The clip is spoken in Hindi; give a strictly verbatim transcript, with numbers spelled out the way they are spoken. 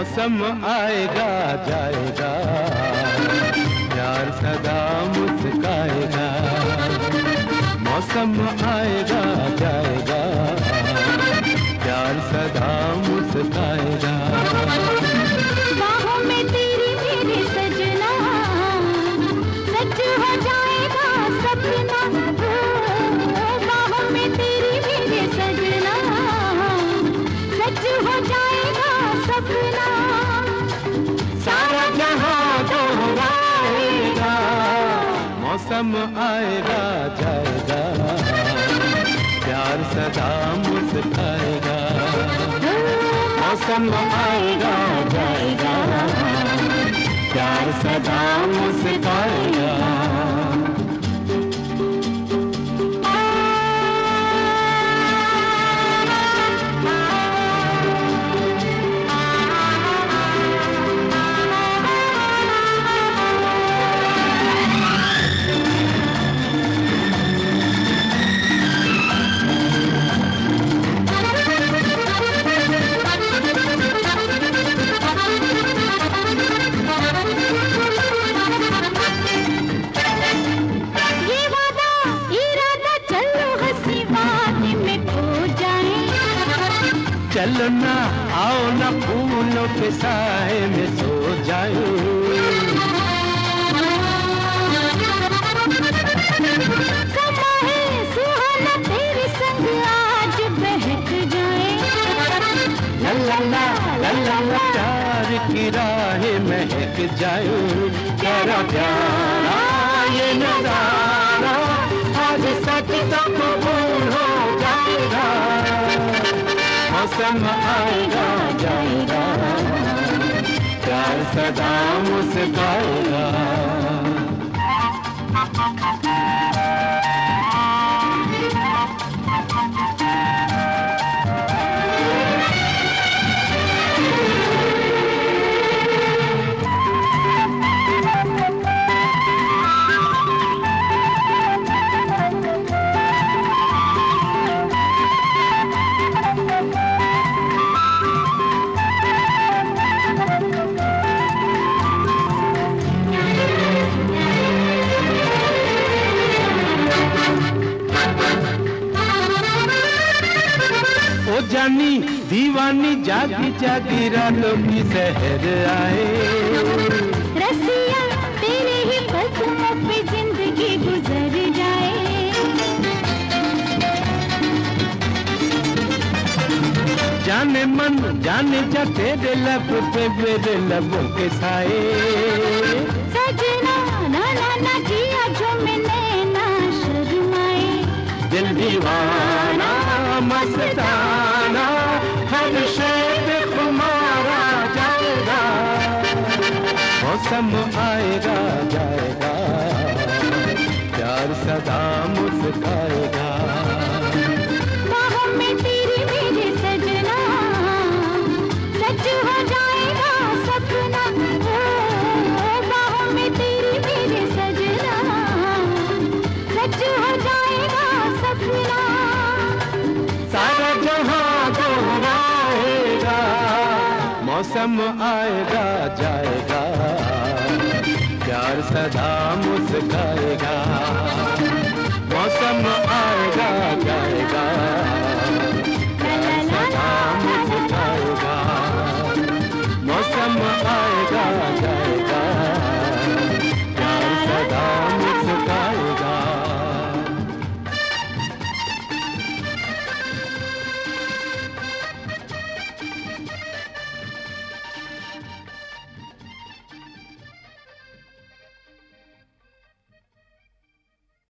मौसम आएगा जाएगा, प्यार सदा मुस्काएगा। मौसम आएगा जाएगा, प्यार सदा मुस्काएगा। बाहों में तेरी मेरी सजना, सच हो जाएगा सपना। बाहों में तेरी मेरी सजना, सच हो जाएगा सपना। सारा जहां दोहराएगा, मौसम आएगा जाएगा, प्यार सदा मुस्काएगा। मौसम आएगा जाएगा, प्यार सदा मुस्काएगा। चलो ना आओ ना फूलों के साए में सो जाओ। समा है सुहाना तेरे संग आज बहक जाए। ला ला ला ला ला ला प्यार की राहें महक जाओ। तेरा प्यारा ये नजारा आज सच तो कबूल हो जाएगा। मौसम आएगा जाएगा, प्यार सदा मुस्काएगा। ओ जानी दीवानी जागी जागी रातों की सहर आए। रसिया तेरे ही कदमों पे जिंदगी गुजर जाए। जाने मन जाने जा तेरे लब पे मेरे लबों के साए। सजना ना ना ना जिया जो मैंने ना शर्माए। दिल दीवाना मस्ताना हर शय पे खुमारा जाएगा। मौसम आएगा जाएगा, प्यार सदा मुस्काएगा। बाहों में तेरी मेरी सजना, सच हो जाएगा सपना। बाहों में तेरी मेरी सजना, सच हो जाएगा सपना। सारा जहां दोहराएगा, मौसम आएगा जाएगा, प्यार सदा मुस्काएगा।